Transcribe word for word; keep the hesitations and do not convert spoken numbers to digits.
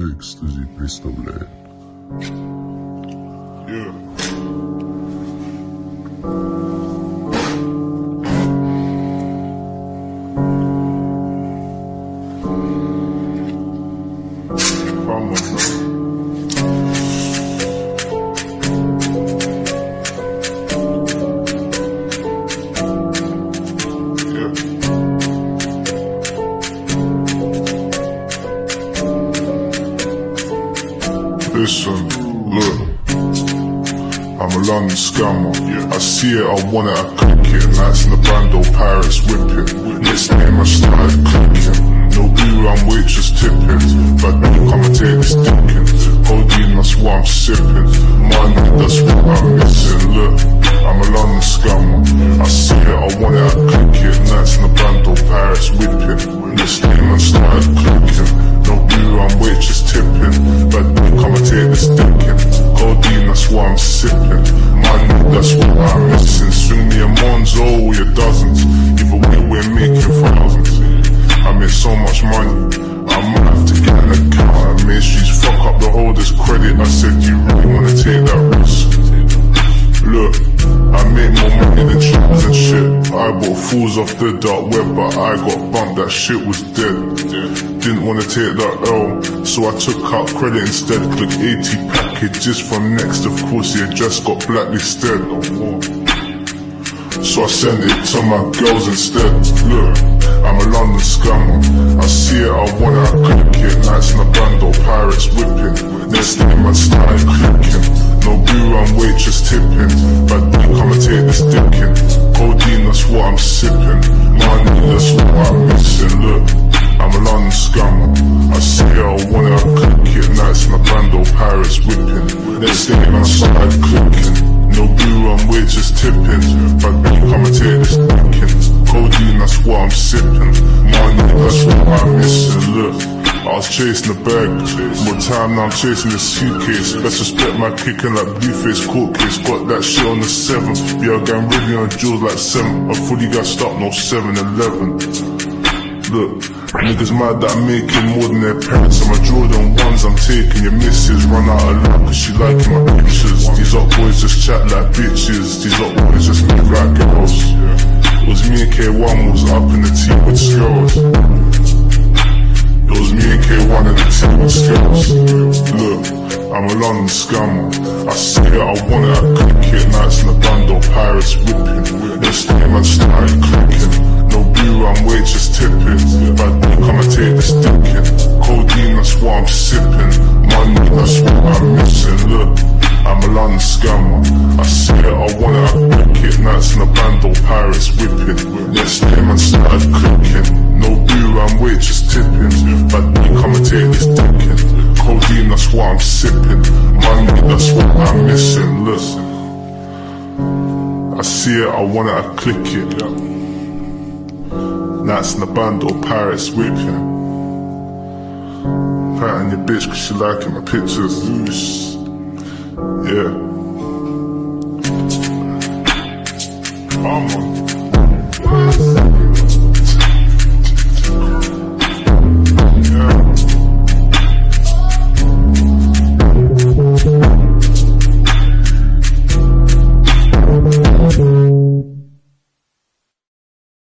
Ecstasy Pistolet. Yeah. Come on, listen, look, I'm a London scammer, yeah. I see it, I want it, I click it. Nights in the bando, pirates whipping. Next name I started clicking. No beer, I'm waitress tipping. But don't come and take this dicking. Codeine, that's what I'm sipping. Money, that's what I'm missing. Look, I'm a London scammer. I see it, I want it, I click it. Nights in the bando, pirates whipping. Next name I started clicking. No beer, I'm waitress tipping. But don't come and take this dicking. Codeine, that's what I'm sipping. Money, that's what I'm missing. Swing me a Monzo or your dozens. Either way, we're making thousands. I make so much money, I might have to get an account. I made streets fuck up the holders' credit. I said, you really wanna take that risk? Look, I make more money than trams and shit. I bought fools off the dark web, but I got bumped, that shit was dead. Didn't wanna take that L, so I took out credit instead. Click eighty packages from Next, of course the address got blacklisted. So I sent it to my girls instead. Look, I'm a London scammer. I see it, I want it, I click it. Nights in the bando, pirates whipping. Next name I started clicking. No beer, I'm waitress tipping. But don't come and take this dicking. Codeine, that's what I'm sipping. Money, that's what I'm missing. Look, I'm a London scammer. I see it, I want it, I click it. Nights in the bando, pirates whipping. Next name I started clicking. No beer, I'm waitress tipping. But don't come and take this dicking. Codeine, that's what I'm sipping. Money, that's what I'm missing. Look, I was chasing the bag. More time now I'm chasing the suitcase. Best respect my kicking like Blueface court case. Got that shit on the seventh. Yeah, I got ready on jewels like seven. I fully got stopped, no seven eleven. Look, niggas mad that I'm making more than their parents. And my Jordan ones I'm taking. Your missus run out of luck cause she liking my pictures. These up boys just chat like bitches. These up boys just move like girls. It was me and K one was up in the team with skills. It was me and K one in the team with skills. Look, I'm a London scammer. I see it, I want it, I click it. Nights in the bando, pirates whipping. This name I started clicking. No beer, I'm waitress tipping. But don't come and take this dicking. Codeine, that's what I'm sipping. Money, that's what I'm missing. Look, I'm a London scammer. I see it, I want it, I click it. Nights in the bando, pirates whipping. Next name I started clicking. No beer, I'm waitress tipping. But don't come and take this dicking. Codeine, that's what I'm sipping. Money, that's what I'm missing. Listen, I see it, I want it, I click it. Nights in the bando, pirates whipping. Patting your bitch cause she liking my pictures. Loose. Yeah. Come on.